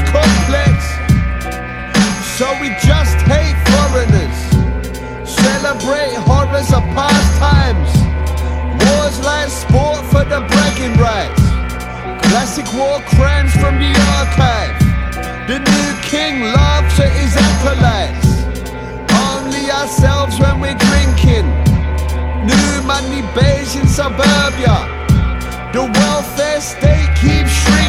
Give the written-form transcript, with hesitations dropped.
complex. So we just hate foreigners, celebrate horrors of past times. Wars like sport for the bragging rights, classic war crimes from the archive. The new king laughs at his acolytes, only ourselves when we're drinking. New money beige in suburbia, the welfare state keeps shrinking.